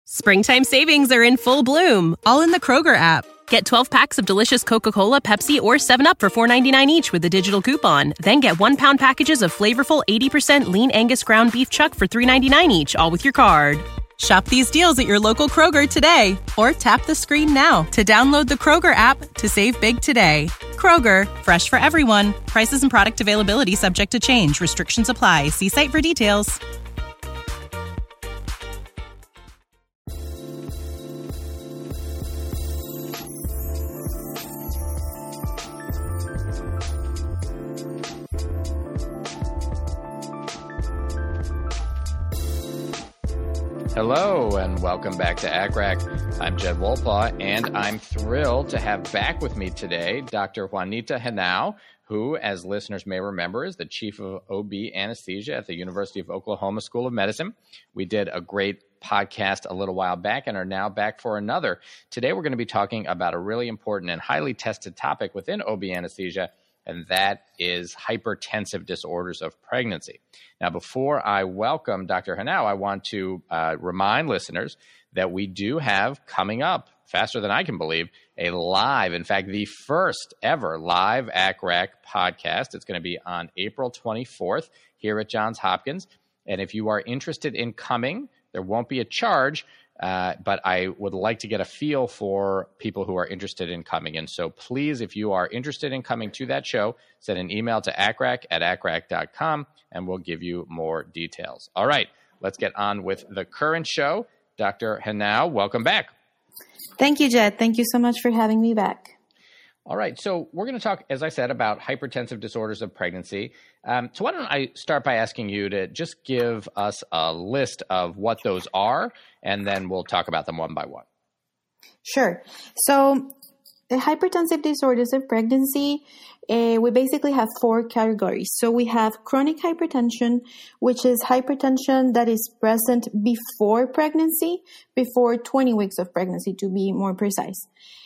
Springtime savings are in full bloom, all in the Kroger app. Get 12 packs of delicious Coca-Cola, Pepsi, or 7-Up for $4.99 each with a digital coupon. Then get 1-pound packages of flavorful 80% lean Angus ground beef chuck for $3.99 each, all with your card. Shop these deals at your local Kroger today, or tap the screen now to download the Kroger app to save big today. Kroger, fresh for everyone. Prices and product availability subject to change. Restrictions apply. See site for details. Hello and welcome back to ACCRAC. I'm Jed Wolpaw, and I'm thrilled to have back with me today Dr. Juanita Henao, who, as listeners may remember, is the chief of OB anesthesia at the University of Oklahoma School of Medicine. We did a great podcast a little while back and are now back for another. Today we're going to be talking about a really important and highly tested topic within OB anesthesia, and that is hypertensive disorders of pregnancy. Now, before I welcome Dr. Henao, I want to remind listeners that we do have coming up, faster than I can believe, a live, in fact, the first ever live ACCRAC podcast. It's going to be on April 24th here at Johns Hopkins. And if you are interested in coming, there won't be a charge, but I would like to get a feel for people who are interested in coming. And so please, if you are interested in coming to that show, send an email to accrac@accrac.com and we'll give you more details. All right, let's get on with the current show. Dr. Henao, welcome back. Thank you, Jed. Thank you so much for having me back. All right, so we're going to talk, as I said, about hypertensive disorders of pregnancy. So why don't I start by asking you to just give us a list of what those are, and then we'll talk about them one by one. Sure. So the hypertensive disorders of pregnancy, we basically have four categories. So we have chronic hypertension, which is hypertension that is present before pregnancy, before 20 weeks of pregnancy, to be more precise.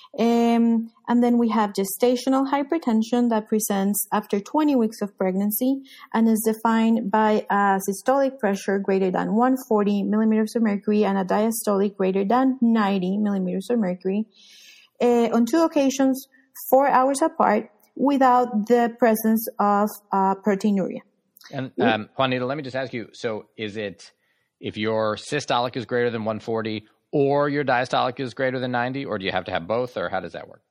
And then we have gestational hypertension that presents after 20 weeks of pregnancy and is defined by a systolic pressure greater than 140 millimeters of mercury and a diastolic greater than 90 millimeters of mercury on two occasions, 4 hours apart, without the presence of proteinuria. And Juanita, let me just ask you, so is it if your systolic is greater than 140 or your diastolic is greater than 90, or do you have to have both, or how does that work?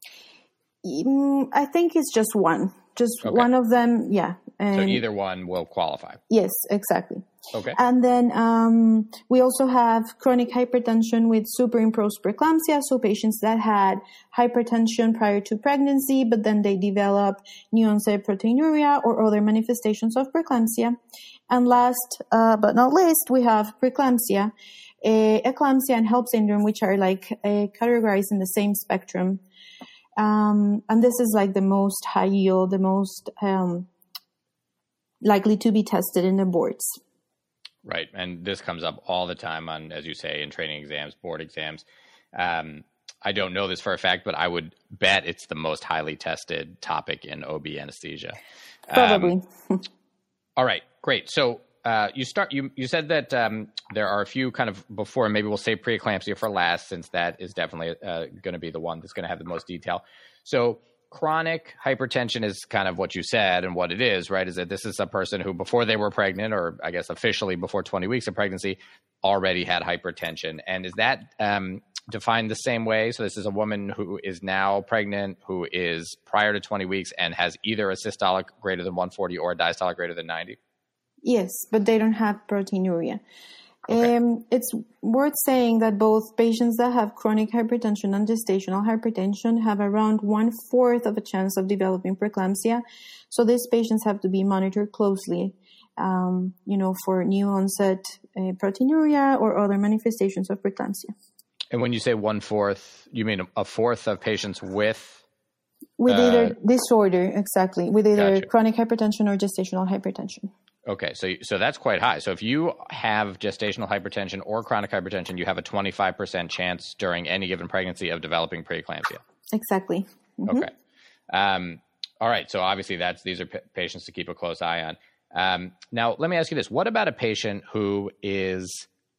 I think it's just one. Just okay. One of them, yeah. And so either one will qualify? Yes, exactly. Okay. And then we also have chronic hypertension with superimposed preeclampsia, so patients that had hypertension prior to pregnancy, but then they develop new onset proteinuria or other manifestations of preeclampsia. And last but not least, we have preeclampsia, eclampsia, and HELLP syndrome, which are categorized in the same spectrum. And this is the most high yield, the most likely to be tested in the boards. Right. And this comes up all the time on, as you say, in training exams, board exams. I don't know this for a fact, but I would bet it's the most highly tested topic in OB anesthesia. Probably. All right. Great. So you said that there are a few kind of before, and maybe we'll save preeclampsia for last, since that is definitely going to be the one that's going to have the most detail. So chronic hypertension is kind of what you said and what it is, right? Is that this is a person who before they were pregnant, or I guess officially before 20 weeks of pregnancy, already had hypertension. And is that defined the same way? So this is a woman who is now pregnant, who is prior to 20 weeks and has either a systolic greater than 140 or a diastolic greater than 90? Yes, but they don't have proteinuria. Okay. It's worth saying that both patients that have chronic hypertension and gestational hypertension have around 1/4 of a chance of developing preeclampsia. So these patients have to be monitored closely, for new onset proteinuria or other manifestations of preeclampsia. And when you say 1/4, you mean a fourth of patients with either disorder, exactly, with either Gotcha. Chronic hypertension or gestational hypertension. Okay, so that's quite high. So if you have gestational hypertension or chronic hypertension, you have a 25% chance during any given pregnancy of developing preeclampsia. Exactly. Mm-hmm. Okay. All right. So obviously these are patients to keep a close eye on. Now, let me ask you this. What about a patient who is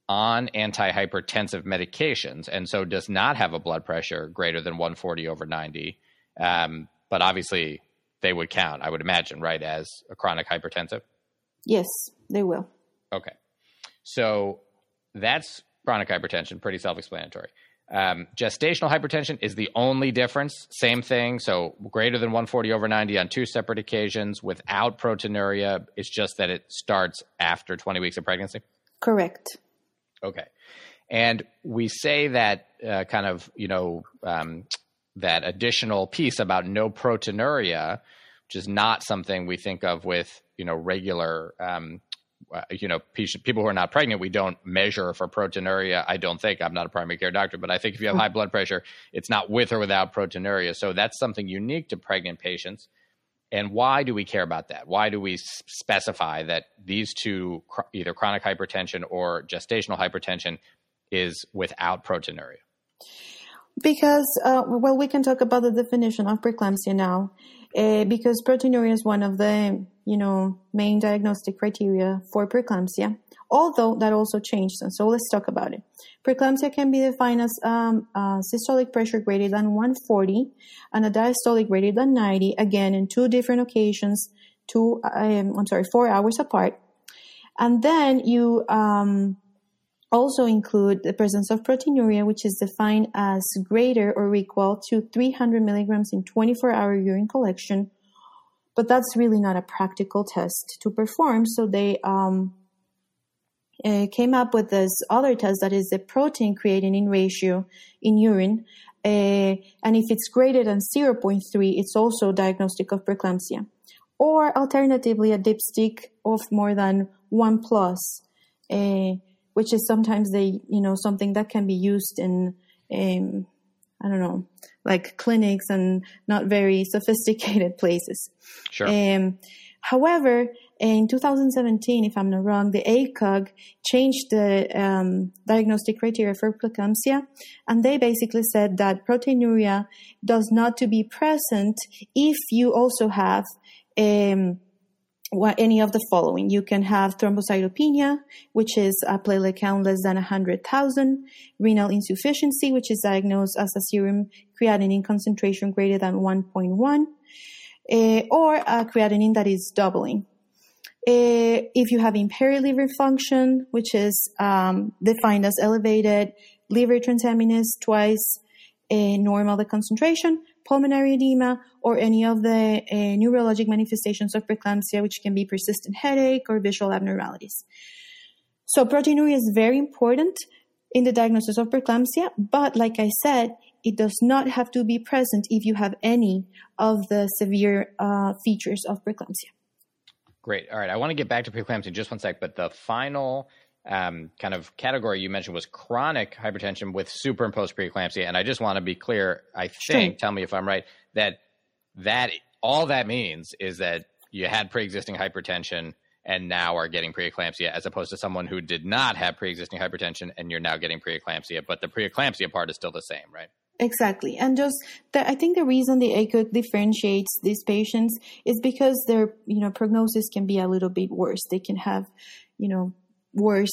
on antihypertensive medications and so does not have a blood pressure greater than 140/90, but obviously they would count, I would imagine, right, as a chronic hypertensive? Yes, they will. Okay. So that's chronic hypertension, pretty self-explanatory. Gestational hypertension is the only difference. Same thing. So greater than 140/90 on 2 separate occasions without proteinuria. It's just that it starts after 20 weeks of pregnancy? Correct. Okay. And we say that that additional piece about no proteinuria, which is not something we think of with, regular, people who are not pregnant. We don't measure for proteinuria. I don't think. I'm not a primary care doctor, but I think if you have high blood pressure, it's not with or without proteinuria. So that's something unique to pregnant patients. And why do we care about that? Why do we specify that these two, either chronic hypertension or gestational hypertension, is without proteinuria? Because, we can talk about the definition of preeclampsia now, because proteinuria is one of the, main diagnostic criteria for preeclampsia, although that also changed. And so let's talk about it. Preeclampsia can be defined as systolic pressure greater than 140 and a diastolic greater than 90, again, in 2 different occasions, 4 hours apart. And then you also include the presence of proteinuria, which is defined as greater or equal to 300 milligrams in 24-hour urine collection. But that's really not a practical test to perform. So they came up with this other test that is the protein creatinine ratio in urine. And if it's greater than 0.3, it's also diagnostic of preeclampsia. Or alternatively, a dipstick of more than 1+, which is sometimes something that can be used in, like clinics and not very sophisticated places. Sure. However, in 2017, if I'm not wrong, the ACOG changed the diagnostic criteria for preeclampsia, and they basically said that proteinuria does not to be present if you also have any of the following. You can have thrombocytopenia, which is a platelet count less than 100,000, renal insufficiency, which is diagnosed as a serum creatinine concentration greater than 1.1, or a creatinine that is doubling. If you have impaired liver function, which is defined as elevated liver transaminase twice normal the concentration, pulmonary edema, or any of the neurologic manifestations of preeclampsia, which can be persistent headache or visual abnormalities. So proteinuria is very important in the diagnosis of preeclampsia, but like I said, it does not have to be present if you have any of the severe features of preeclampsia. Great. All right. I want to get back to preeclampsia in just one sec, but the final kind of category you mentioned was chronic hypertension with superimposed preeclampsia. And I just want to be clear, I think, Sure. Tell me if I'm right, that all that means is that you had pre-existing hypertension and now are getting preeclampsia, as opposed to someone who did not have pre-existing hypertension and you're now getting preeclampsia, but the preeclampsia part is still the same, right? Exactly. And I think the reason the ACOG differentiates these patients is because their, prognosis can be a little bit worse. They can have, worse,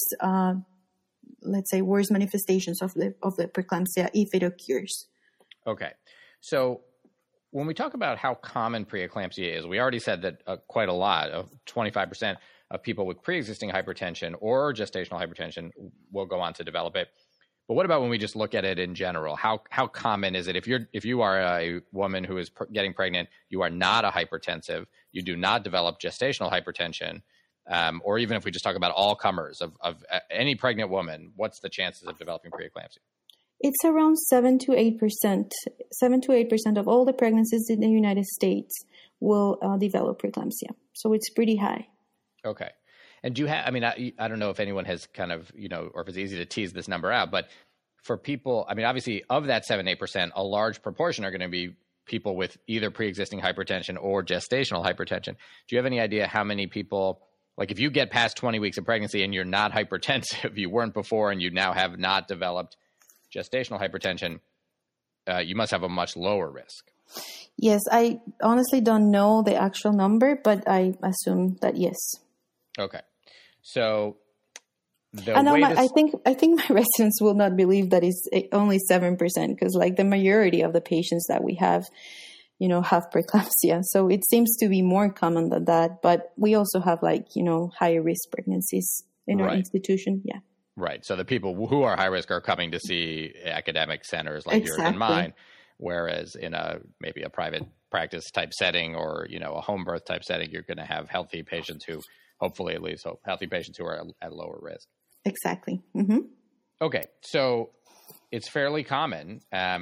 worse manifestations of the preeclampsia if it occurs. Okay. So when we talk about how common preeclampsia is, we already said that quite a lot, of 25% of people with pre-existing hypertension or gestational hypertension will go on to develop it. But what about when we just look at it in general? How common is it? If you are a woman who is getting pregnant, you are not a hypertensive, you do not develop gestational hypertension, or even if we just talk about all comers of any pregnant woman, what's the chances of developing preeclampsia? It's around 7 to 8%. 7 to 8% of all the pregnancies in the United States will develop preeclampsia. So it's pretty high. Okay. And do you have, I don't know if anyone has kind of, or if it's easy to tease this number out, but for people, obviously of that 7-8%, a large proportion are going to be people with either pre-existing hypertension or gestational hypertension. Do you have any idea how many people, like if you get past 20 weeks of pregnancy and you're not hypertensive, you weren't before, and you now have not developed gestational hypertension, you must have a much lower risk. Yes, I honestly don't know the actual number, but I assume that yes. Okay. So And I think my residents will not believe that it's only 7%, because like the majority of the patients that we have, have preeclampsia. So it seems to be more common than that. But we also have higher risk pregnancies in our institution. Yeah. Right. So the people who are high risk are coming to see academic centers like yours and mine, whereas in maybe a private practice type setting or, a home birth type setting, you're going to have healthy patients who hopefully at least healthy patients who are at lower risk. Exactly. Mm-hmm. Okay. So it's fairly common,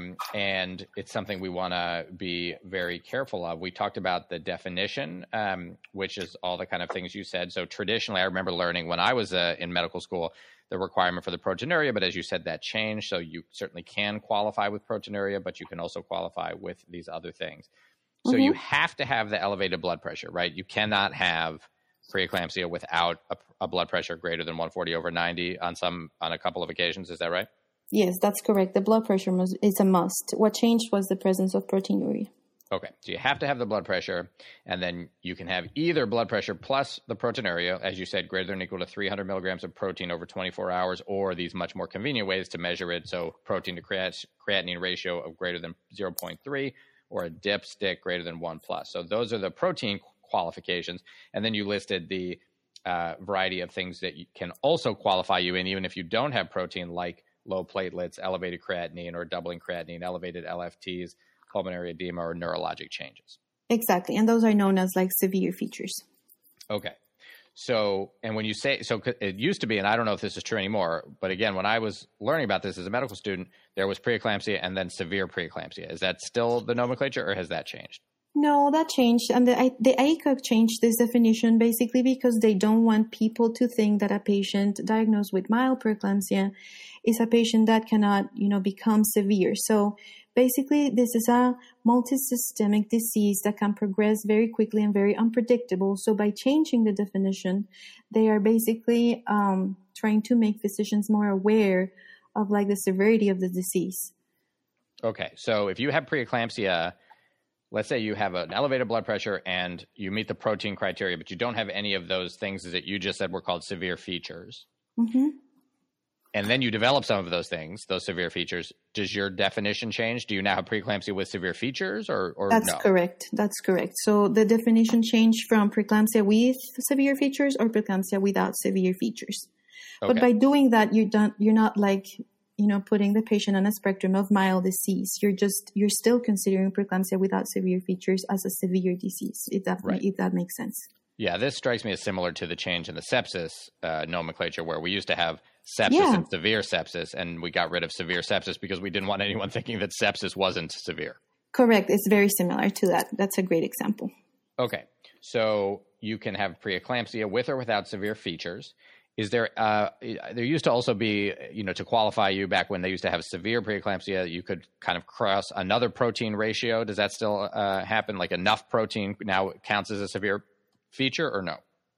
and it's something we want to be very careful of. We talked about the definition, which is all the kind of things you said. So traditionally, I remember learning when I was in medical school, the requirement for the proteinuria, but as you said, that changed. So you certainly can qualify with proteinuria, but you can also qualify with these other things. So you have to have the elevated blood pressure, right? You cannot have preeclampsia without a blood pressure greater than 140/90 on a couple of occasions. Is that right? Yes, that's correct. The blood pressure is a must. What changed was the presence of proteinuria. Okay, so you have to have the blood pressure, and then you can have either blood pressure plus the proteinuria, as you said, greater than or equal to 300 milligrams of protein over 24 hours, or these much more convenient ways to measure it. So protein to creatinine ratio of greater than 0.3, or a dipstick greater than 1+. So those are the protein qualifications. And then you listed the variety of things that can also qualify you in, even if you don't have protein, like low platelets, elevated creatinine or doubling creatinine, elevated LFTs, pulmonary edema, or neurologic changes. Exactly. And those are known as severe features. Okay. So, and when you say, so it used to be, and I don't know if this is true anymore, but again, when I was learning about this as a medical student, there was preeclampsia and then severe preeclampsia. Is that still the nomenclature, or has that changed? No, that changed. And the ACOG changed this definition basically because they don't want people to think that a patient diagnosed with mild preeclampsia is a patient that cannot, become severe. So basically, this is a multisystemic disease that can progress very quickly and very unpredictable. So by changing the definition, they are basically trying to make physicians more aware of the severity of the disease. Okay. So if you have preeclampsia, let's say you have an elevated blood pressure and you meet the protein criteria, but you don't have any of those things that you just said were called severe features. Mm-hmm. And then you develop some of those things, those severe features. Does your definition change? Do you now have preeclampsia with severe features or That's no? Correct. That's correct. So the definition changed from preeclampsia with severe features or preeclampsia without severe features. Okay. But by doing that, you're not putting the patient on a spectrum of mild disease. You're still considering preeclampsia without severe features as a severe disease, if that makes sense. Yeah, this strikes me as similar to the change in the sepsis nomenclature, where we used to have sepsis and severe sepsis, and we got rid of severe sepsis because we didn't want anyone thinking that sepsis wasn't severe. Correct. It's very similar to that. That's a great example. Okay. So you can have preeclampsia with or without severe features. Is there used to also be, to qualify you back when they used to have severe preeclampsia, you could kind of cross another protein ratio. Does that still happen? Like enough protein now counts as a severe feature or no?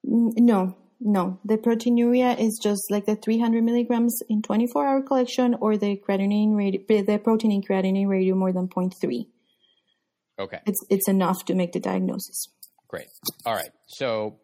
No. The proteinuria is just like the 300 milligrams in 24-hour collection or the protein in creatinine ratio more than 0.3. Okay. It's enough to make the diagnosis. Great. All right. So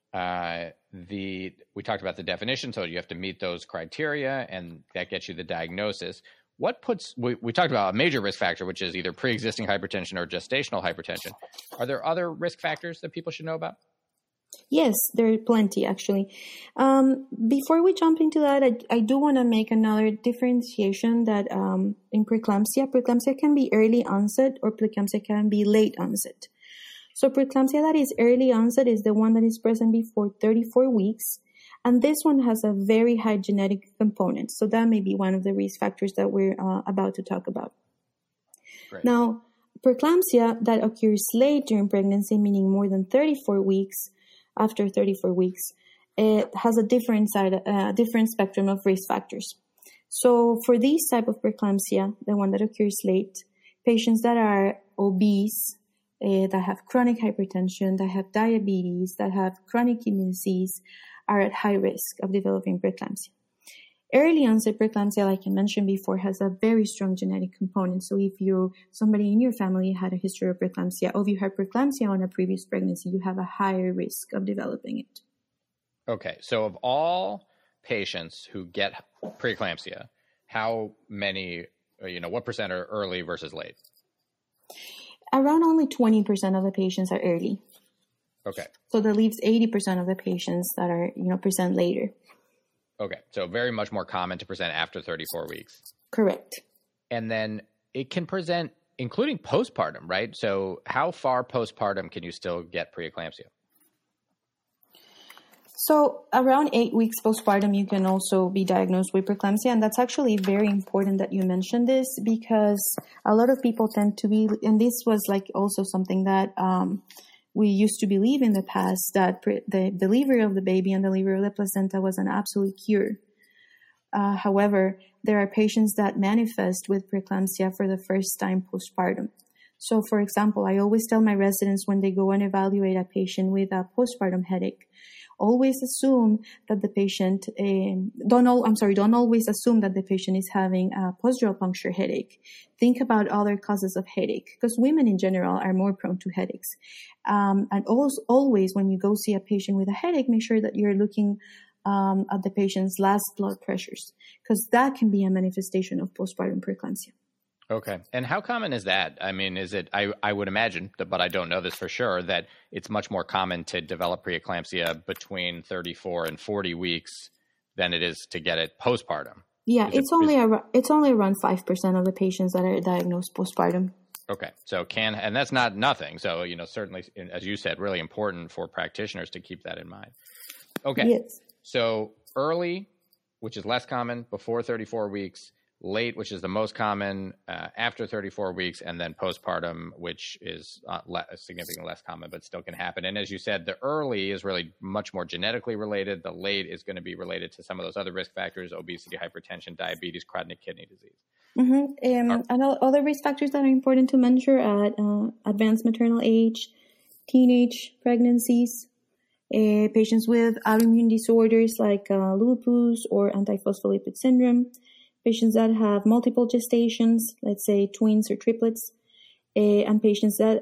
we talked about the definition, so you have to meet those criteria, and that gets you the diagnosis. We talked about a major risk factor, which is either pre-existing hypertension or gestational hypertension. Are there other risk factors that people should know about? Yes, there are plenty, actually. Before we jump into that, I do want to make another differentiation that in preeclampsia can be early onset or preeclampsia can be late onset. So preeclampsia that is early onset is the one that is present before 34 weeks. And this one has a very high genetic component. So that may be one of the risk factors that we're about to talk about. Great. Now, preeclampsia that occurs late during pregnancy, meaning more than 34 weeks, after 34 weeks, it has a different spectrum of risk factors. So for this type of preeclampsia, the one that occurs late, patients that are obese, that have chronic hypertension, that have diabetes, that have chronic kidney disease, are at high risk of developing preeclampsia. Early onset preeclampsia, like I mentioned before, has a very strong genetic component. So if somebody in your family had a history of preeclampsia, or if you had preeclampsia on a previous pregnancy, you have a higher risk of developing it. Okay. So of all patients who get preeclampsia, how many, what percent are early versus late? Around only 20% of the patients are early. Okay. So that leaves 80% of the patients that are, present later. Okay. So very much more common to present after 34 weeks. Correct. And then it can present including postpartum, right? So how far postpartum can you still get preeclampsia? So around 8 weeks postpartum, you can also be diagnosed with preeclampsia. And that's actually very important that you mentioned this, because a lot of people tend to be, and this was like also something that we used to believe in the past, that the delivery of the baby and delivery of the placenta was an absolute cure. However, there are patients that manifest with preeclampsia for the first time postpartum. So, for example, I always tell my residents when they go and evaluate a patient with a postpartum headache, always assume that the patient, don't always assume that the patient is having a post-dural puncture headache. Think about other causes of headache, because women in general are more prone to headaches. And always when you go see a patient with a headache, make sure that you're looking at the patient's last blood pressures, because that can be a manifestation of postpartum preeclampsia. Okay. And how common is that? I mean, is it, I would imagine, but I don't know this for sure, that it's much more common to develop preeclampsia between 34 and 40 weeks than it is to get it postpartum. Yeah, it's only around 5% of the patients that are diagnosed postpartum. Okay. So and that's not nothing. So, certainly, as you said, really important for practitioners to keep that in mind. Okay. Yes. So early, which is less common, before 34 weeks, late, which is the most common, after 34 weeks, and then postpartum, which is significantly less common, but still can happen. And as you said, the early is really much more genetically related. The late is going to be related to some of those other risk factors: obesity, hypertension, diabetes, chronic kidney disease. Mm-hmm. And other risk factors that are important to mention at advanced maternal age, teenage pregnancies, patients with autoimmune disorders like lupus or antiphospholipid syndrome, patients that have multiple gestations, let's say twins or triplets, and patients that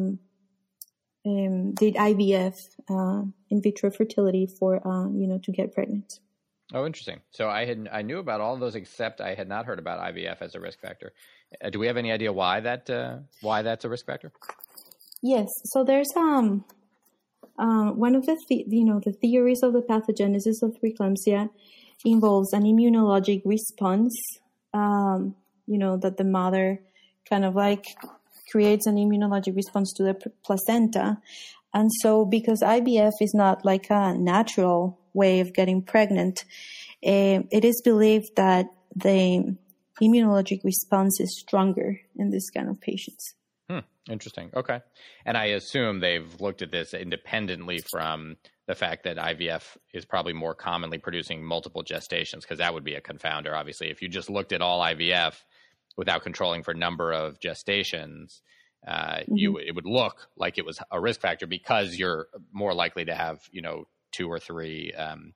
did IVF, in vitro fertility, for to get pregnant. Oh, interesting. So I knew about all of those, except I had not heard about IVF as a risk factor. Do we have any idea why that's a risk factor? Yes. So there's one of the theories of the pathogenesis of preeclampsia involves an immunologic response, that the mother kind of like creates an immunologic response to the placenta. And so because IVF is not like a natural way of getting pregnant, it is believed that the immunologic response is stronger in this kind of patients. Interesting. Okay. And I assume they've looked at this independently from the fact that IVF is probably more commonly producing multiple gestations, because that would be a confounder, obviously. If you just looked at all IVF without controlling for number of gestations, it would look like it was a risk factor, because you're more likely to have, 2 or 3,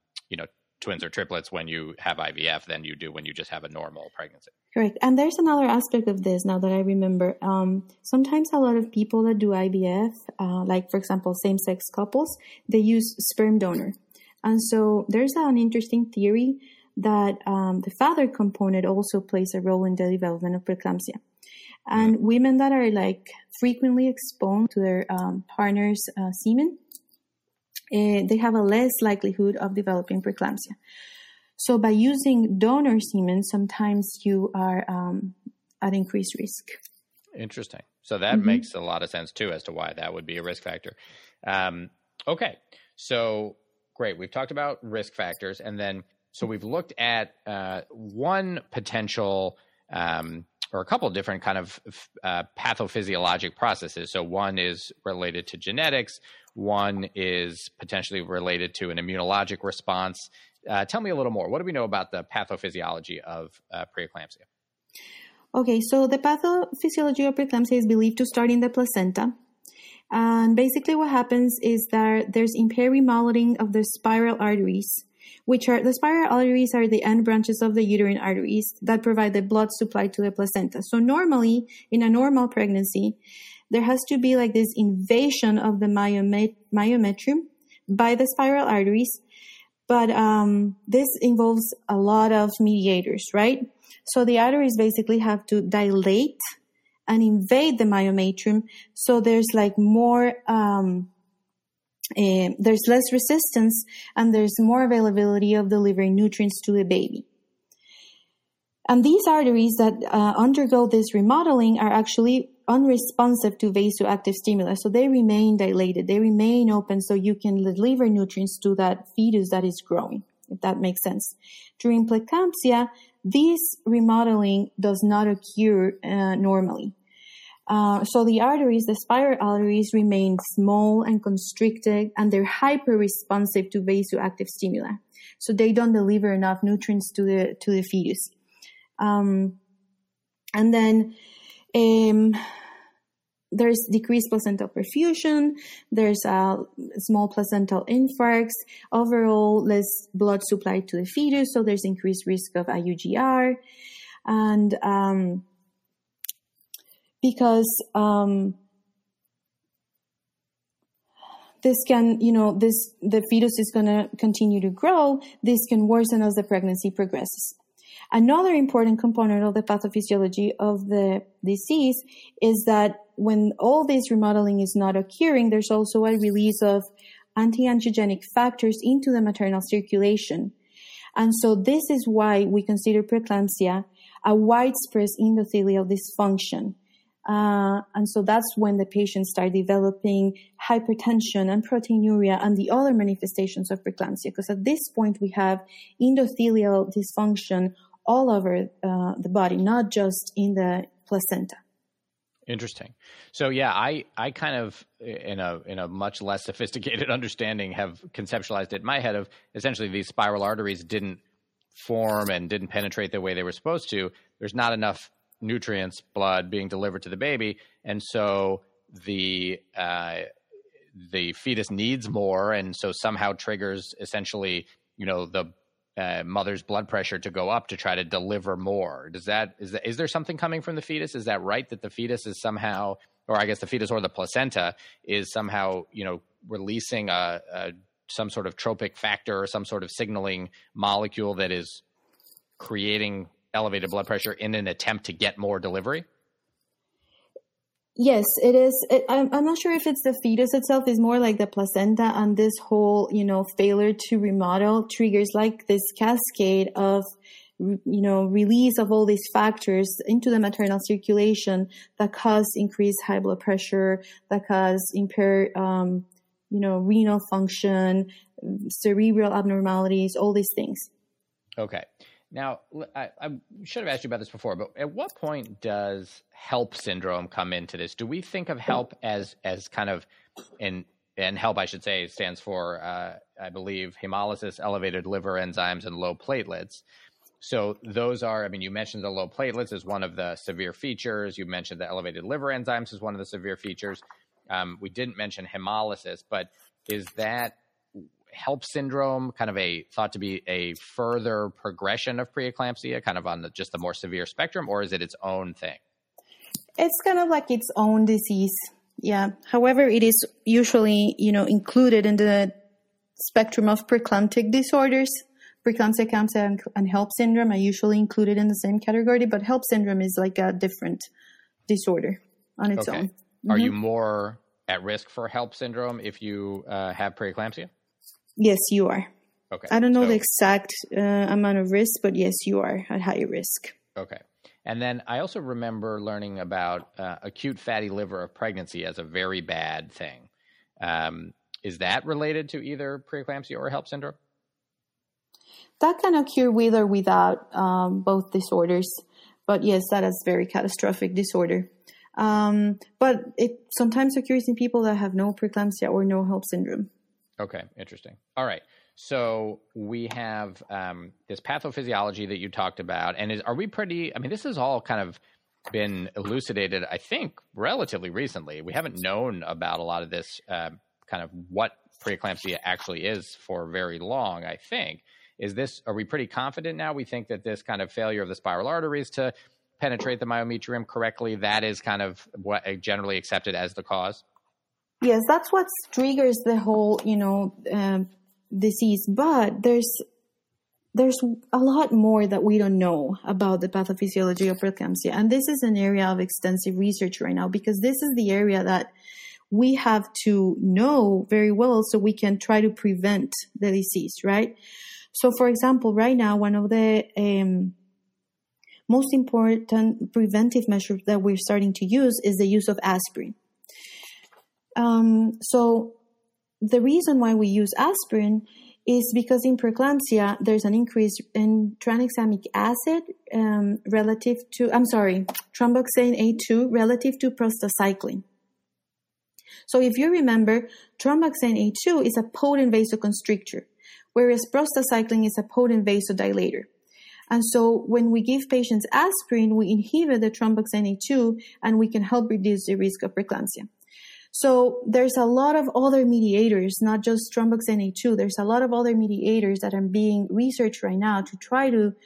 twins or triplets when you have IVF than you do when you just have a normal pregnancy. Correct. And there's another aspect of this now that I remember. Sometimes a lot of people that do IVF, like, for example, same-sex couples, they use sperm donor. And so there's an interesting theory that the father component also plays a role in the development of preeclampsia. And women that are like frequently exposed to their partner's semen, they have a less likelihood of developing preeclampsia. So by using donor semen, sometimes you are at increased risk. Interesting. So that makes a lot of sense too, as to why that would be a risk factor. Okay. So great. We've talked about risk factors, and then so we've looked at one potential or a couple of different kind of pathophysiologic processes. So one is related to genetics. One is potentially related to an immunologic response. Tell me a little more. What do we know about the pathophysiology of preeclampsia? Okay, so the pathophysiology of preeclampsia is believed to start in the placenta. And basically what happens is that there's impaired remodeling of the spiral arteries, the spiral arteries are the end branches of the uterine arteries that provide the blood supply to the placenta. So normally, in a normal pregnancy, there has to be like this invasion of the myometrium by the spiral arteries. But this involves a lot of mediators, right? So the arteries basically have to dilate and invade the myometrium. So there's like more, there's less resistance and there's more availability of delivering nutrients to the baby. And these arteries that undergo this remodeling are actually unresponsive to vasoactive stimuli. So they remain dilated. They remain open so you can deliver nutrients to that fetus that is growing, if that makes sense. During preeclampsia, this remodeling does not occur normally. So the arteries, the spiral arteries, remain small and constricted, and they're hyper-responsive to vasoactive stimuli. So they don't deliver enough nutrients to the fetus. And then there's decreased placental perfusion, there's a small placental infarcts, overall less blood supply to the fetus, so there's increased risk of IUGR. And because this can, the fetus is going to continue to grow, this can worsen as the pregnancy progresses. Another important component of the pathophysiology of the disease is that when all this remodeling is not occurring, there's also a release of anti-angiogenic factors into the maternal circulation. And so this is why we consider preeclampsia a widespread endothelial dysfunction. And so that's when the patients start developing hypertension and proteinuria and the other manifestations of preeclampsia, because at this point we have endothelial dysfunction all over the body, not just in the placenta. Interesting. So yeah, I kind of in a much less sophisticated understanding have conceptualized it in my head of essentially these spiral arteries didn't form and didn't penetrate the way they were supposed to. There's not enough nutrients, blood being delivered to the baby, and so the fetus needs more, and so somehow triggers essentially the mother's blood pressure to go up to try to deliver more. Is there something coming from the fetus? Is that right, that the fetus is somehow, or I guess the fetus or the placenta is somehow releasing some sort of tropic factor or some sort of signaling molecule that is creating elevated blood pressure in an attempt to get more delivery? Yes, it is. I'm not sure if it's the fetus itself. It's more like the placenta, and this whole, failure to remodel triggers like this cascade of, release of all these factors into the maternal circulation that cause increased high blood pressure, that cause impaired, renal function, cerebral abnormalities, all these things. Okay. Now, I should have asked you about this before, but at what point does HELP syndrome come into this? Do we think of HELP as kind of, and HELP, I should say, stands for, I believe, hemolysis, elevated liver enzymes, and low platelets. So those are, you mentioned the low platelets as one of the severe features. You mentioned the elevated liver enzymes as one of the severe features. We didn't mention hemolysis, but is that HELP syndrome kind of thought to be a further progression of preeclampsia, kind of on just the more severe spectrum, or is it its own thing? It's kind of like its own disease. Yeah. However, it is usually, included in the spectrum of preeclamptic disorders. Preeclampsia, eclampsia, and HELP syndrome are usually included in the same category, but HELP syndrome is like a different disorder on its own. Mm-hmm. Are you more at risk for HELP syndrome if you have preeclampsia? Yes, you are. Okay. I don't know the exact amount of risk, but yes, you are at higher risk. Okay. And then I also remember learning about acute fatty liver of pregnancy as a very bad thing. Is that related to either preeclampsia or HELP syndrome? That can occur with or without both disorders. But yes, that is very catastrophic disorder. But it sometimes occurs in people that have no preeclampsia or no HELP syndrome. Okay, interesting. All right. So we have this pathophysiology that you talked about. And are we pretty, this has all kind of been elucidated, I think, relatively recently. We haven't known about a lot of this kind of what preeclampsia actually is for very long, I think. Are we pretty confident now? We think that this kind of failure of the spiral arteries to penetrate the myometrium correctly, that is kind of what generally accepted as the cause? Yes, that's what triggers the whole, disease, but there's a lot more that we don't know about the pathophysiology of preeclampsia. And this is an area of extensive research right now, because this is the area that we have to know very well so we can try to prevent the disease, right? So, for example, right now, one of the most important preventive measures that we're starting to use is the use of aspirin. So the reason why we use aspirin is because in preeclampsia, there's an increase in tranexamic acid thromboxane A2 relative to prostacyclin. So if you remember, thromboxane A2 is a potent vasoconstrictor, whereas prostacyclin is a potent vasodilator. And so when we give patients aspirin, we inhibit the thromboxane A2 and we can help reduce the risk of preeclampsia. So there's a lot of other mediators, not just thromboxane A2. There's a lot of other mediators that are being researched right now to try to,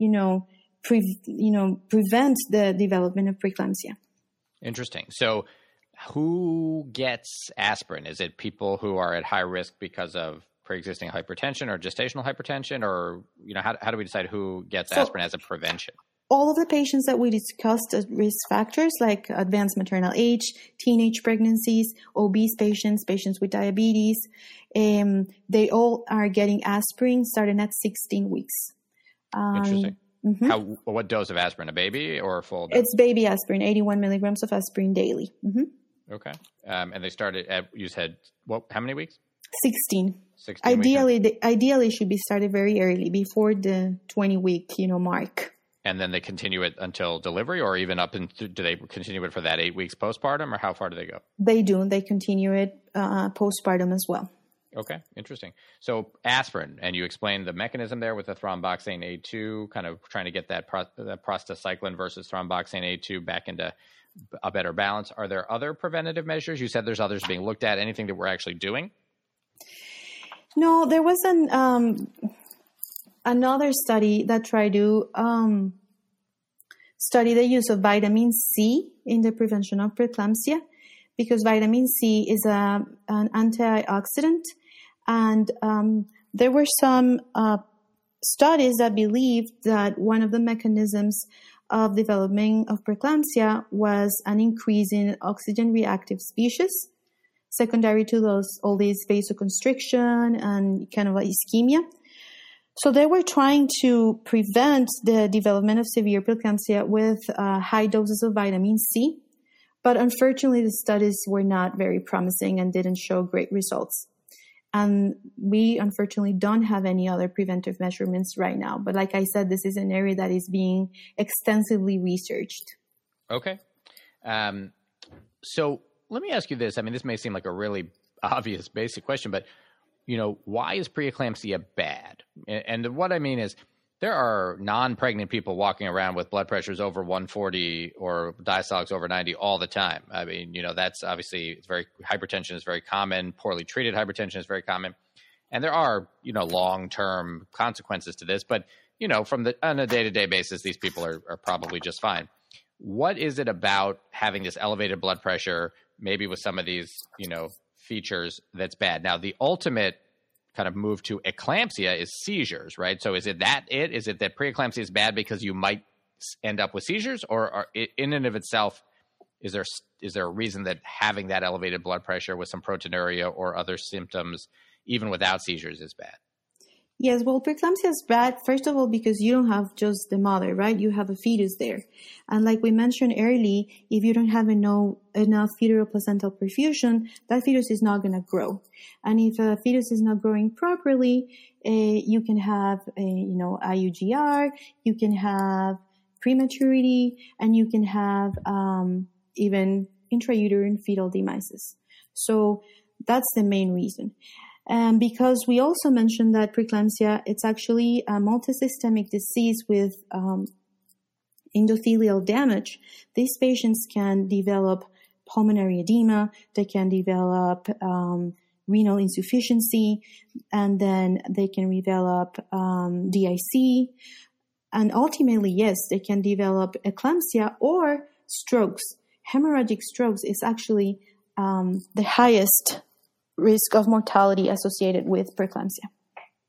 prevent the development of preeclampsia. Interesting. So who gets aspirin? Is it people who are at high risk because of pre-existing hypertension or gestational hypertension, or how do we decide who gets aspirin as a prevention? All of the patients that we discussed as risk factors, like advanced maternal age, teenage pregnancies, obese patients, patients with diabetes, they all are getting aspirin starting at 16 weeks. Interesting. Mm-hmm. What dose of aspirin? A baby or a full dose? It's baby aspirin, 81 milligrams of aspirin daily. Mm-hmm. Okay. And they started at, you said, how many weeks? 16. 16 Ideally should be started very early, before the 20-week, mark. And then they continue it until delivery, or even up do they continue it for that 8 weeks postpartum, or how far do they go? They do. They continue it postpartum as well. Okay, interesting. So aspirin, and you explained the mechanism there with the thromboxane A2, kind of trying to get that prostacyclin versus thromboxane A2 back into a better balance. Are there other preventative measures? You said there's others being looked at. Anything that we're actually doing? No, there was another study that tried to study the use of vitamin C in the prevention of preeclampsia, because vitamin C is an antioxidant, and there were some studies that believed that one of the mechanisms of development of preeclampsia was an increase in oxygen-reactive species, secondary to all these vasoconstriction and kind of like ischemia. So they were trying to prevent the development of severe preeclampsia with high doses of vitamin C, but unfortunately the studies were not very promising and didn't show great results. And we unfortunately don't have any other preventive measurements right now. But like I said, this is an area that is being extensively researched. Okay. So let me ask you this. I mean, this may seem like a really obvious, basic question, but why is preeclampsia bad? And what I mean is, there are non-pregnant people walking around with blood pressures over 140 or diastolics over 90 all the time. I mean, that's obviously hypertension is very common. Poorly treated hypertension is very common. And there are, long-term consequences to this. But, on a day-to-day basis, these people are probably just fine. What is it about having this elevated blood pressure, maybe with some of these, features, that's bad? Now, the ultimate kind of move to eclampsia is seizures, right? So is it that it? Is it that preeclampsia is bad because you might end up with seizures, or in and of itself, is there a reason that having that elevated blood pressure with some proteinuria or other symptoms, even without seizures, is bad? Yes, well, preeclampsia is bad, first of all, because you don't have just the mother, right? You have a fetus there. And like we mentioned early, if you don't have enough fetal placental perfusion, that fetus is not going to grow. And if a fetus is not growing properly, you can have, IUGR, you can have prematurity, and you can have even intrauterine fetal demise. So that's the main reason. Because we also mentioned that preeclampsia, it's actually a multisystemic disease with endothelial damage. These patients can develop pulmonary edema, they can develop renal insufficiency, and then they can develop DIC. And ultimately, yes, they can develop eclampsia or strokes. Hemorrhagic strokes is actually the highest risk of mortality associated with preeclampsia.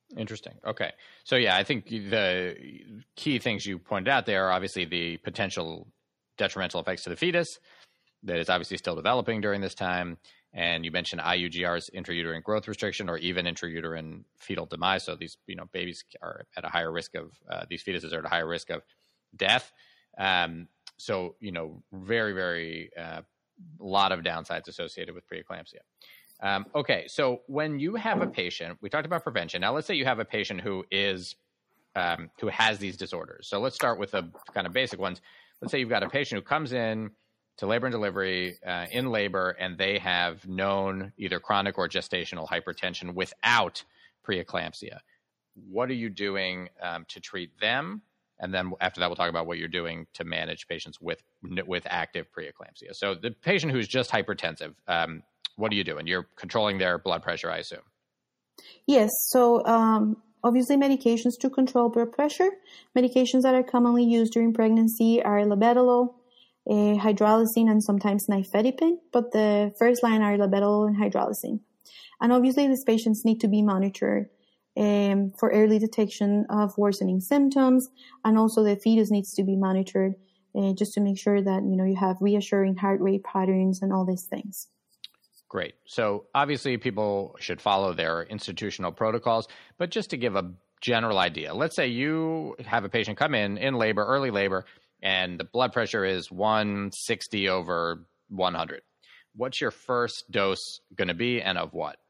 Interesting. Okay. So yeah, I think the key things you pointed out there are obviously the potential detrimental effects to the fetus that is obviously still developing during this time. And you mentioned IUGR's intrauterine growth restriction or even intrauterine fetal demise. So these, babies are at a higher risk of, these fetuses are at a higher risk of death. So, very, very, lot of downsides associated with preeclampsia. Okay, so when you have a patient, we talked about prevention. Now, let's say you have a patient who has these disorders. So let's start with the kind of basic ones. Let's say you've got a patient who comes in to labor and delivery in labor, and they have known either chronic or gestational hypertension without preeclampsia. What are you doing to treat them? And then after that, we'll talk about what you're doing to manage patients with active preeclampsia. So the patient who's just hypertensive, what are you doing? You're controlling their blood pressure, I assume. Yes. So obviously medications to control blood pressure. Medications that are commonly used during pregnancy are labetalol, hydralazine, and sometimes nifedipine. But the first line are labetalol and hydralazine. And obviously these patients need to be monitored for early detection of worsening symptoms. And also the fetus needs to be monitored just to make sure that, you have reassuring heart rate patterns and all these things. Great. So obviously people should follow their institutional protocols, but just to give a general idea, let's say you have a patient come in labor, early labor, and the blood pressure is 160 over 100. What's your first dose going to be and of what?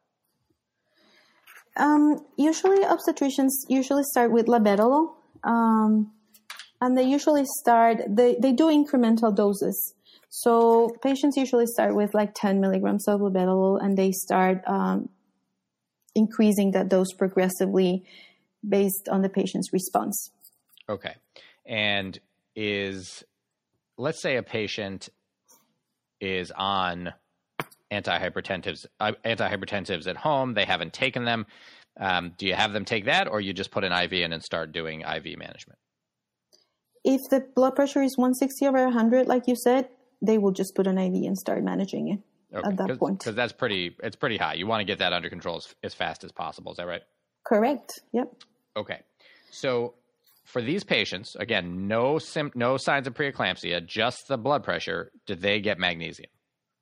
Usually obstetricians start with labetalol, and they usually they do incremental doses. So patients usually start with like 10 milligrams of labetalol, and they start increasing that dose progressively based on the patient's response. Okay. And let's say a patient is on antihypertensives at home, they haven't taken them. Do you have them take that, or you just put an IV in and start doing IV management? If the blood pressure is 160 over 100, like you said, they will just put an IV and start managing it at that point. Because it's pretty high. You want to get that under control as fast as possible. Is that right? Correct. Yep. Okay. So for these patients, again, no signs of preeclampsia, just the blood pressure. Did they get magnesium?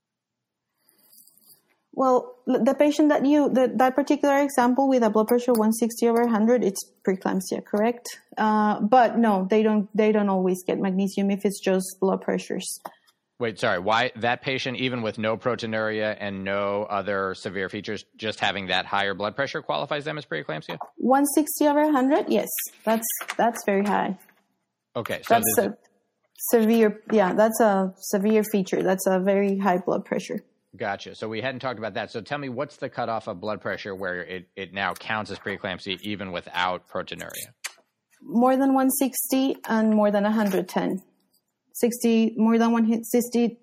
Well, the patient that particular example with a blood pressure 160 over 100, it's preeclampsia, correct? But no, they don't always get magnesium if it's just blood pressures. Wait, sorry. Why that patient, even with no proteinuria and no other severe features, just having that higher blood pressure qualifies them as preeclampsia? 160 over 100, yes, that's very high. Okay, so that's a severe. Yeah, that's a severe feature. That's a very high blood pressure. Gotcha. So we hadn't talked about that. So tell me, what's the cutoff of blood pressure where it now counts as preeclampsia even without proteinuria? More than 160 and more than 110. More than 160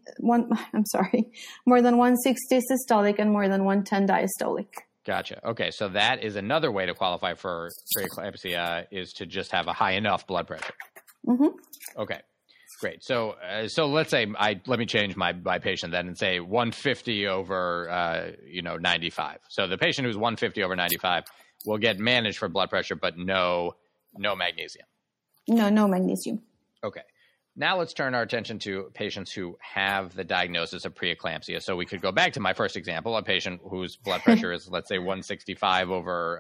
systolic and more than 110 diastolic. Gotcha. Okay, so that is another way to qualify for preeclampsia is to just have a high enough blood pressure. Mm-hmm. Okay. Great. So let's say let me change my patient then and say 150 over 95. So the patient who's 150 over 95 will get managed for blood pressure, but no magnesium. No magnesium. Okay. Now let's turn our attention to patients who have the diagnosis of preeclampsia. So we could go back to my first example, a patient whose blood pressure is, let's say, 165 over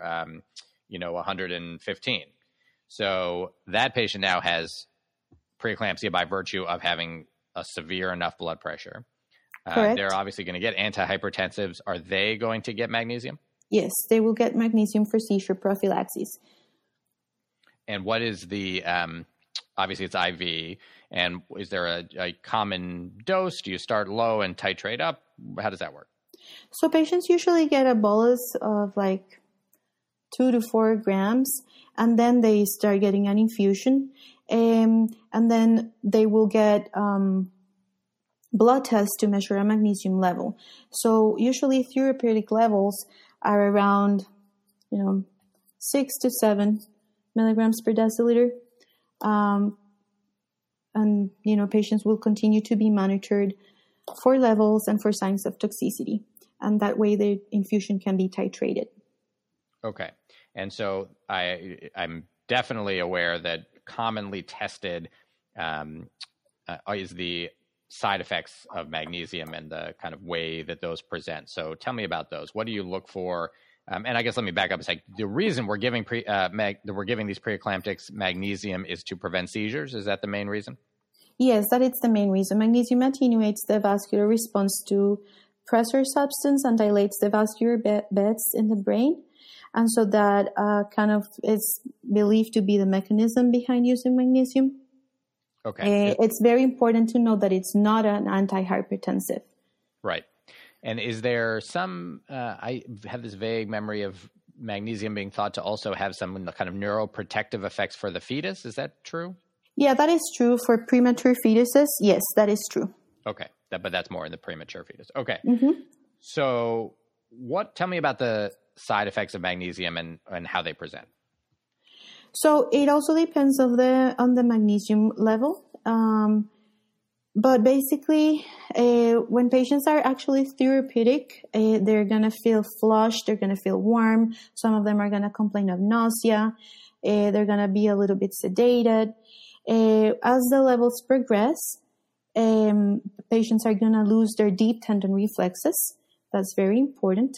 115. So that patient now has preeclampsia by virtue of having a severe enough blood pressure. They're obviously going to get antihypertensives. Are they going to get magnesium? Yes, they will get magnesium for seizure prophylaxis. And what is the, obviously it's IV, and is there a common dose? Do you start low and titrate up? How does that work? So patients usually get a bolus of like 2 to 4 grams, and then they start getting an infusion. And then they will get blood tests to measure a magnesium level. So usually therapeutic levels are around, 6 to 7 milligrams per deciliter. And patients will continue to be monitored for levels and for signs of toxicity. And that way the infusion can be titrated. Okay. And so I'm definitely aware that commonly tested is the side effects of magnesium and the kind of way that those present. So tell me about those. What do you look for? And I guess let me back up and say the reason we're giving these preeclamptics magnesium is to prevent seizures. Is that the main reason? Yes, that is the main reason. Magnesium attenuates the vascular response to pressure substance and dilates the vascular beds in the brain. And so that kind of is believed to be the mechanism behind using magnesium. Okay. It's very important to know that it's not an antihypertensive. Right. And is there some, I have this vague memory of magnesium being thought to also have some kind of neuroprotective effects for the fetus. Is that true? Yeah, that is true for premature fetuses. Yes, that is true. Okay. But that's more in the premature fetus. Okay. Mm-hmm. So tell me about the side effects of magnesium and how they present. So it also depends on the magnesium level. But basically, when patients are actually therapeutic, they're going to feel flushed, they're going to feel warm. Some of them are going to complain of nausea. They're going to be a little bit sedated. As the levels progress, patients are going to lose their deep tendon reflexes. That's very important.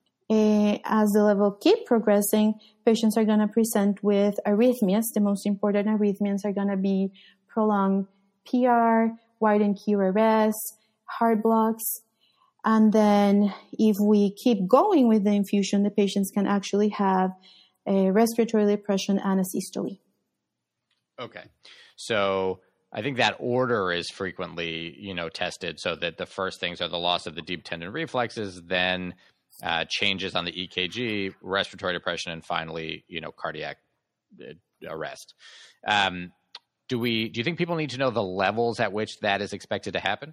As the level keep progressing, patients are going to present with arrhythmias. The most important arrhythmias are going to be prolonged PR, widened QRS, heart blocks. And then if we keep going with the infusion, the patients can actually have a respiratory depression and a systole. Okay. So I think that order is frequently, tested so that the first things are the loss of the deep tendon reflexes, then changes on the EKG, respiratory depression, and finally, cardiac arrest. Do you think people need to know the levels at which that is expected to happen?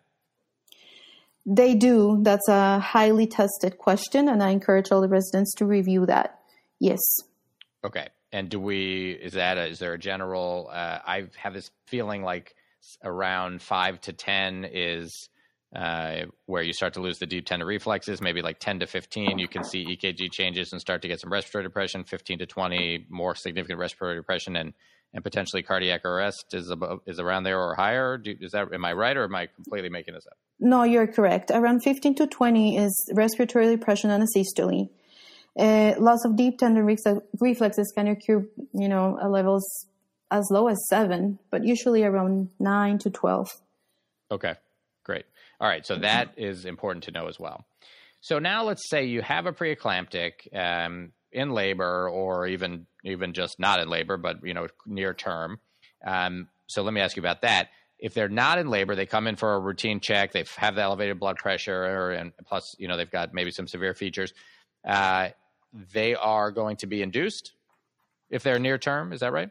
They do. That's a highly tested question, and I encourage all the residents to review that. Yes. Okay. And is there a general, I have this feeling like around 5 to 10 is where you start to lose the deep tendon reflexes, maybe like 10 to 15, you can see EKG changes and start to get some respiratory depression, 15 to 20, more significant respiratory depression and potentially cardiac arrest is around there or higher. Am I right or am I completely making this up? No, you're correct. Around 15 to 20 is respiratory depression and a systole. Loss of deep tendon reflexes can occur, at levels as low as 7, but usually around 9 to 12. Okay, great. All right, so that is important to know as well. So now let's say you have a preeclamptic in labor or even just not in labor, but, near term. So let me ask you about that. If they're not in labor, they come in for a routine check, they have the elevated blood pressure, and plus, they've got maybe some severe features. They are going to be induced if they're near term. Is that right?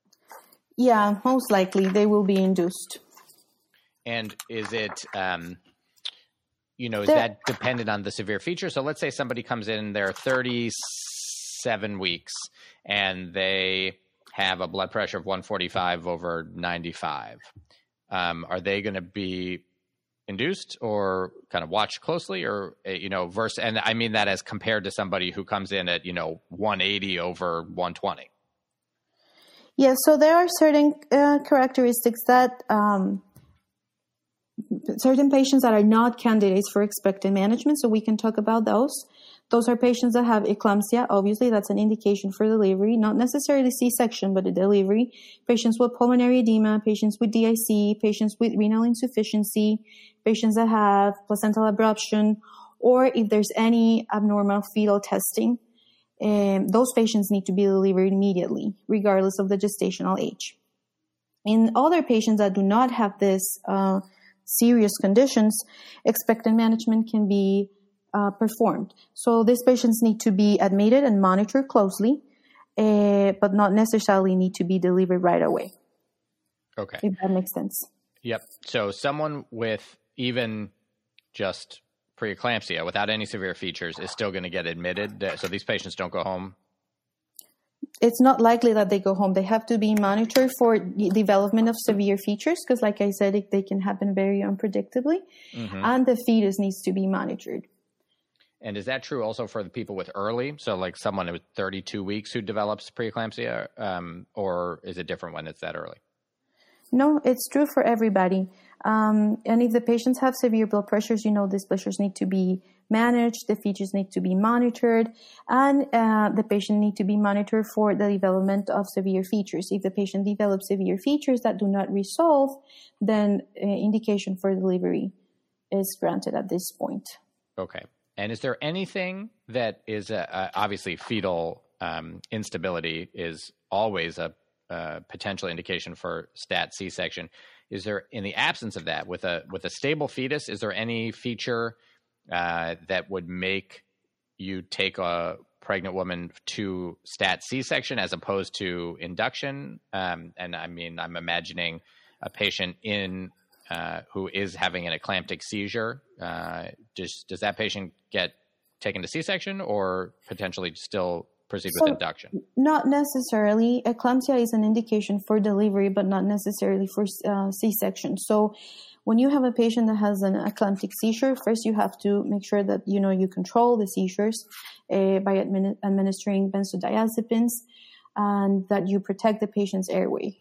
Yeah, most likely they will be induced. And is it, is that dependent on the severe feature? So let's say somebody comes in, they're 37 weeks, and they have a blood pressure of 145 over 95. Are they going to be induced or kind of watched closely or, versus, and I mean that as compared to somebody who comes in at, 180 over 120. Yeah, so there are certain characteristics that certain patients that are not candidates for expectant management, so we can talk about those. Those are patients that have eclampsia. Obviously, that's an indication for delivery, not necessarily C-section, but a delivery. Patients with pulmonary edema, patients with DIC, patients with renal insufficiency, patients that have placental abruption, or if there's any abnormal fetal testing, those patients need to be delivered immediately, regardless of the gestational age. In other patients that do not have this serious conditions, expectant management can be performed. So these patients need to be admitted and monitored closely, but not necessarily need to be delivered right away. Okay. If that makes sense. Yep. So someone with even just preeclampsia without any severe features is still going to get admitted. So these patients don't go home? It's not likely that they go home. They have to be monitored for the development of severe features because, like I said, they can happen very unpredictably, and the fetus needs to be monitored. And is that true also for the people with early? So like someone with 32 weeks who develops preeclampsia, or is it different when it's that early? No, it's true for everybody. And if the patients have severe blood pressures, these pressures need to be managed, the features need to be monitored, and the patient need to be monitored for the development of severe features. If the patient develops severe features that do not resolve, then indication for delivery is granted at this point. Okay. And is there anything that is obviously fetal instability is always a potential indication for stat C-section? Is there, in the absence of that, with a stable fetus, is there any feature that would make you take a pregnant woman to stat C-section as opposed to induction? And I mean, I'm imagining a patient who is having an eclamptic seizure. Does that patient get taken to C-section or potentially still proceed with induction? Not necessarily. Eclampsia is an indication for delivery, but not necessarily for C-section. So when you have a patient that has an eclamptic seizure, first you have to make sure that you control the seizures by administering benzodiazepines, and that you protect the patient's airway.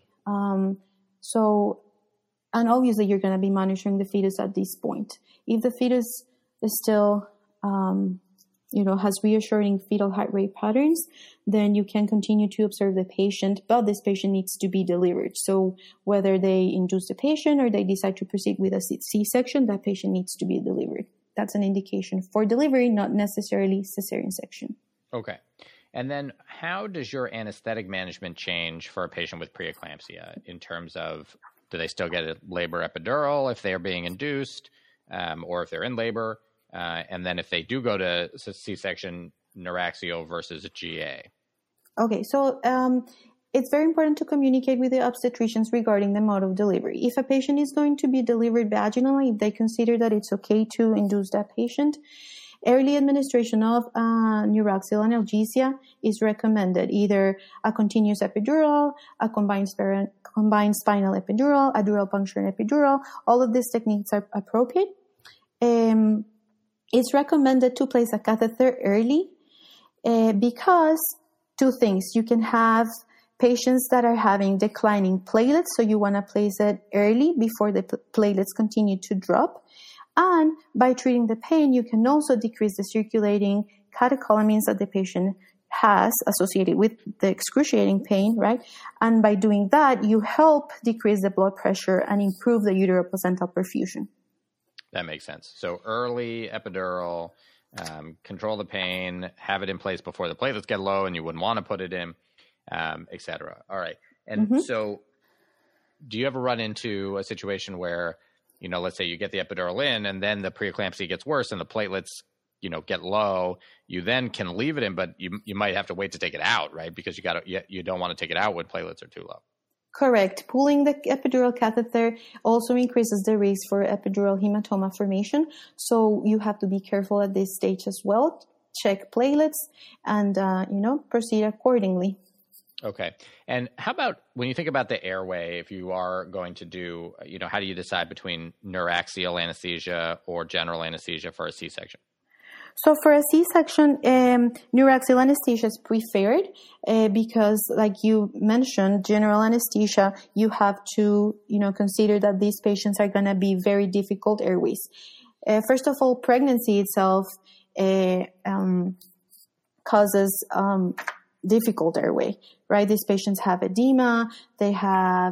And obviously you're going to be monitoring the fetus at this point. If the fetus is still has reassuring fetal heart rate patterns, then you can continue to observe the patient, but this patient needs to be delivered. So whether they induce the patient or they decide to proceed with a C-section, that patient needs to be delivered. That's an indication for delivery, not necessarily cesarean section. Okay. And then how does your anesthetic management change for a patient with preeclampsia in terms of, do they still get a labor epidural if they are being induced, or if they're in labor? And then if they do go to C-section, neuraxial versus GA. Okay, so it's very important to communicate with the obstetricians regarding the mode of delivery. If a patient is going to be delivered vaginally, if they consider that it's okay to induce that patient, early administration of neuraxial analgesia is recommended, either a continuous epidural, a combined spinal epidural, a dural puncture epidural. All of these techniques are appropriate. It's recommended to place a catheter early because two things. You can have patients that are having declining platelets, so you want to place it early before the platelets continue to drop. And by treating the pain, you can also decrease the circulating catecholamines that the patient has associated with the excruciating pain, right? And by doing that, you help decrease the blood pressure and improve the uteroplacental perfusion. That makes sense. So early epidural, control the pain, have it in place before the platelets get low and you wouldn't want to put it in, et cetera. All right. And so do you ever run into a situation where, let's say you get the epidural in and then the preeclampsia gets worse and the platelets, get low, you then can leave it in, but you might have to wait to take it out, right? Because you don't want to take it out when platelets are too low. Correct. Pulling the epidural catheter also increases the risk for epidural hematoma formation. So you have to be careful at this stage as well. Check platelets and, proceed accordingly. Okay. And how about when you think about the airway, if you are going to do, how do you decide between neuraxial anesthesia or general anesthesia for a C-section? So for a C-section, neuraxial anesthesia is preferred because, like you mentioned, general anesthesia, you have to, consider that these patients are going to be very difficult airways. First of all, pregnancy itself causes difficult airway, right? These patients have edema, they have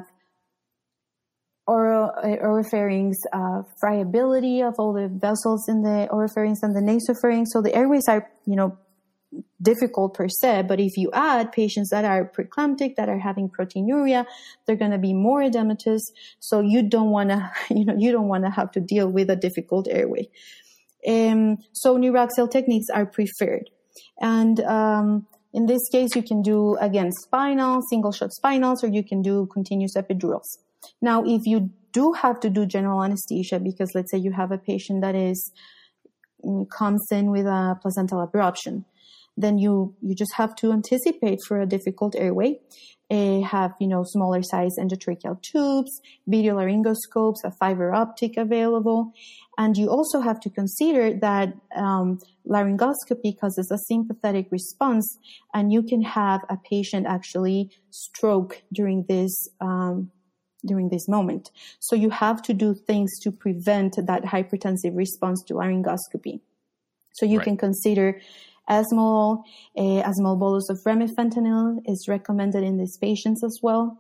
oropharynx, friability of all the vessels in the oropharynx and the nasopharynx. So the airways are, difficult per se, but if you add patients that are preeclamptic, that are having proteinuria, they're going to be more edematous. So you don't want to, have to deal with a difficult airway. So neuraxial techniques are preferred. And, in this case, you can do, again, spinal, single shot spinals, or you can do continuous epidurals. Now, if you do have to do general anesthesia, because let's say you have a patient that comes in with a placental abruption, then you just have to anticipate for a difficult airway, have, smaller size endotracheal tubes, video laryngoscopes, a fiber optic available. And you also have to consider that laryngoscopy causes a sympathetic response, and you can have a patient actually stroke during this moment. So you have to do things to prevent that hypertensive response to laryngoscopy. So you can consider a small bolus of remifentanil is recommended in these patients as well.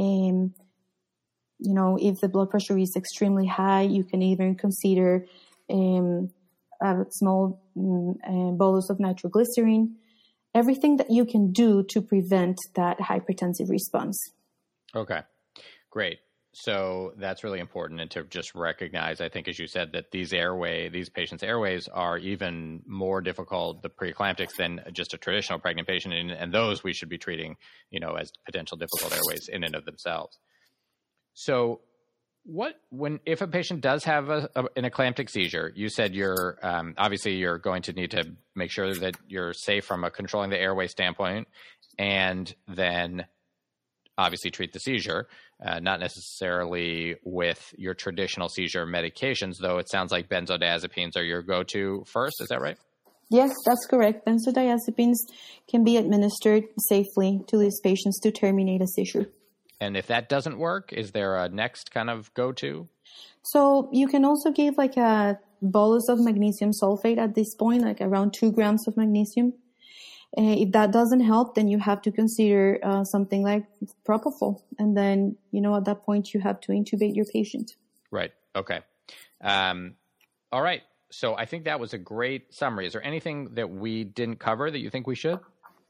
If the blood pressure is extremely high, you can even consider a small bolus of nitroglycerin. Everything that you can do to prevent that hypertensive response. Okay, great. So that's really important, and to just recognize, I think, as you said, that these patients' airways are even more difficult, the preeclamptics, than just a traditional pregnant patient, and those we should be treating, as potential difficult airways in and of themselves. So if a patient does have an eclamptic seizure, you said you're going to need to make sure that you're safe from a controlling the airway standpoint, and then obviously treat the seizure, not necessarily with your traditional seizure medications, though it sounds like benzodiazepines are your go-to first. Is that right? Yes, that's correct. Benzodiazepines can be administered safely to these patients to terminate a seizure. And if that doesn't work, is there a next kind of go-to? So you can also give like a bolus of magnesium sulfate at this point, like around 2 grams of magnesium. If that doesn't help, then you have to consider something like propofol. And then, at that point, you have to intubate your patient. Right. Okay. All right. So I think that was a great summary. Is there anything that we didn't cover that you think we should?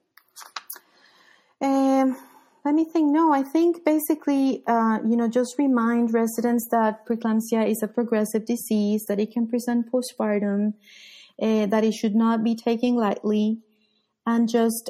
Let me think. No, I think basically, just remind residents that preeclampsia is a progressive disease, that it can present postpartum, that it should not be taken lightly. And just,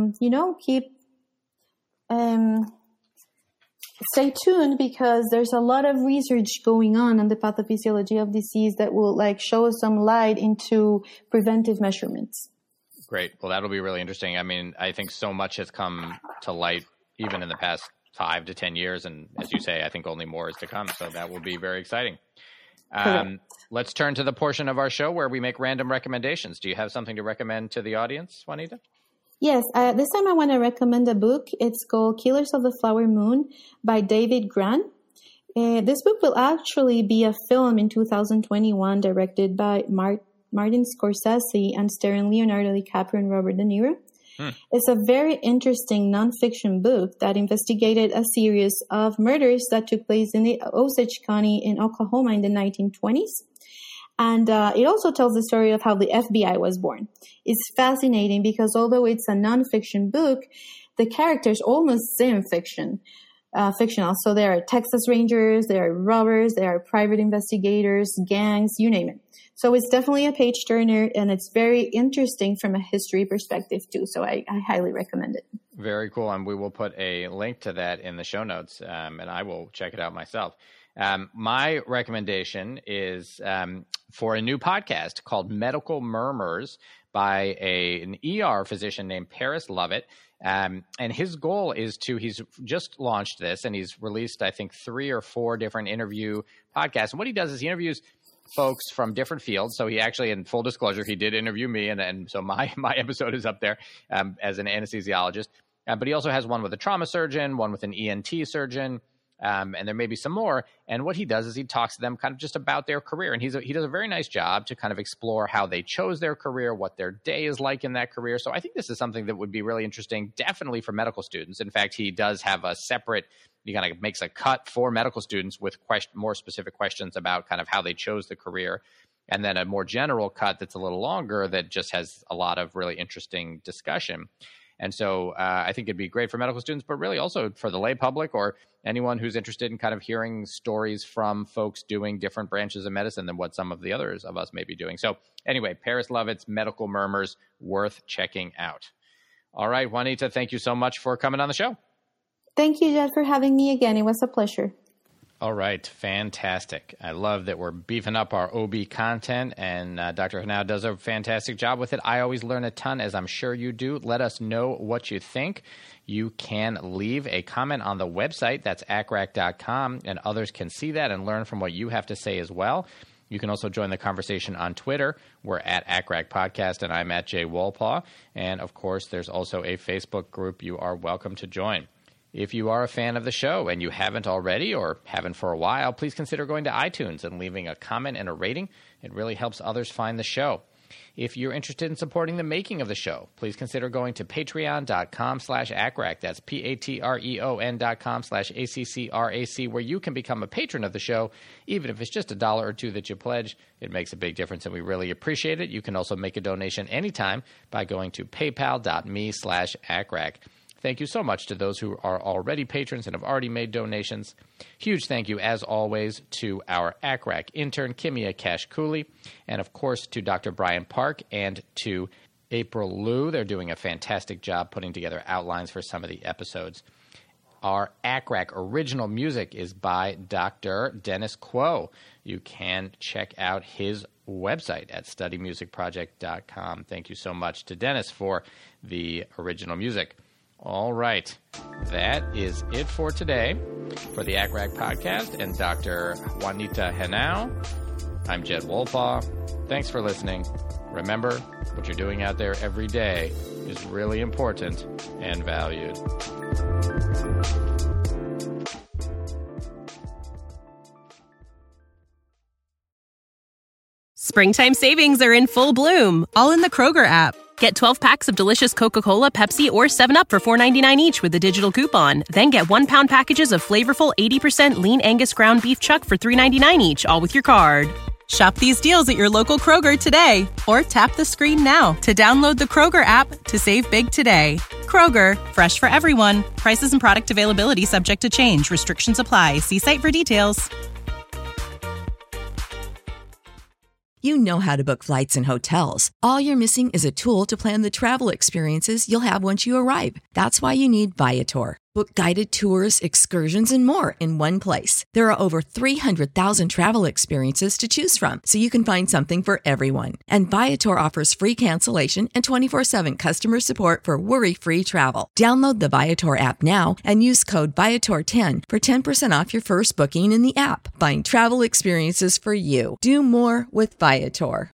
stay tuned, because there's a lot of research going on the pathophysiology of disease that will show us some light into preventive measurements. Great. Well, that'll be really interesting. I mean, I think so much has come to light even in the past 5 to 10 years. And as you say, I think only more is to come. So that will be very exciting. Let's turn to the portion of our show where we make random recommendations. Do you have something to recommend to the audience, Juanita? Yes. This time I want to recommend a book. It's called Killers of the Flower Moon by David Grann. This book will actually be a film in 2021 directed by Martin Scorsese and starring Leonardo DiCaprio and Robert De Niro. It's a very interesting nonfiction book that investigated a series of murders that took place in the Osage County in Oklahoma in the 1920s. And it also tells the story of how the FBI was born. It's fascinating because although it's a nonfiction book, the characters almost seem fictional. So there are Texas Rangers, there are robbers, there are private investigators, gangs, you name it. So it's definitely a page turner, and it's very interesting from a history perspective too. So I highly recommend it. Very cool. And we will put a link to that in the show notes, and I will check it out myself. My recommendation is for a new podcast called Medical Murmurs by an ER physician named Paris Lovett. And his goal is he's just launched this, and he's released, I think, 3 or 4 different interview podcasts. And what he does is he interviews folks from different fields. So he actually, in full disclosure, he did interview me. And so my episode is up there as an anesthesiologist. But he also has one with a trauma surgeon, one with an ENT surgeon, and there may be some more. And what he does is he talks to them kind of just about their career. And he does a very nice job to kind of explore how they chose their career, what their day is like in that career. So I think this is something that would be really interesting, definitely for medical students. In fact, he does have a separate, he kind of makes a cut for medical students with more specific questions about kind of how they chose the career. And then a more general cut that's a little longer that just has a lot of really interesting discussion. And so I think it'd be great for medical students, but really also for the lay public or anyone who's interested in kind of hearing stories from folks doing different branches of medicine than what some of the others of us may be doing. So anyway, Paris Lovett's Medical Murmurs, worth checking out. All right, Juanita, thank you so much for coming on the show. Thank you, Jed, for having me again. It was a pleasure. All right. Fantastic. I love that we're beefing up our OB content, and Dr. Henao does a fantastic job with it. I always learn a ton, as I'm sure you do. Let us know what you think. You can leave a comment on the website. That's acrac.com, and others can see that and learn from what you have to say as well. You can also join the conversation on Twitter. We're at ACRAC Podcast, and I'm at Jay Wolpaw. And, of course, there's also a Facebook group you are welcome to join. If you are a fan of the show and you haven't already or haven't for a while, please consider going to iTunes and leaving a comment and a rating. It really helps others find the show. If you're interested in supporting the making of the show, please consider going to patreon.com/ACRAC. That's patreon.com/ACCRAC, where you can become a patron of the show. Even if it's just $1 or $2 that you pledge, it makes a big difference, and we really appreciate it. You can also make a donation anytime by going to paypal.me/ACRAC. Thank you so much to those who are already patrons and have already made donations. Huge thank you, as always, to our ACRAC intern, Kimia Cash-Cooley, and, of course, to Dr. Brian Park and to April Liu. They're doing a fantastic job putting together outlines for some of the episodes. Our ACRAC original music is by Dr. Dennis Quo. You can check out his website at studymusicproject.com. Thank you so much to Dennis for the original music. All right, that is it for today. For the ACRAC Podcast and Dr. Juanita Henao, I'm Jed Wolpaw. Thanks for listening. Remember, what you're doing out there every day is really important and valued. Springtime savings are in full bloom, all in the Kroger app. Get 12 packs of delicious Coca-Cola, Pepsi, or 7-Up for $4.99 each with a digital coupon. Then get 1-pound packages of flavorful 80% lean Angus ground beef chuck for $3.99 each, all with your card. Shop these deals at your local Kroger today, or tap the screen now to download the Kroger app to save big today. Kroger, fresh for everyone. Prices and product availability subject to change. Restrictions apply. See site for details. You know how to book flights and hotels. All you're missing is a tool to plan the travel experiences you'll have once you arrive. That's why you need Viator. Book guided tours, excursions, and more in one place. There are over 300,000 travel experiences to choose from, so you can find something for everyone. And Viator offers free cancellation and 24/7 customer support for worry-free travel. Download the Viator app now and use code Viator10 for 10% off your first booking in the app. Find travel experiences for you. Do more with Viator.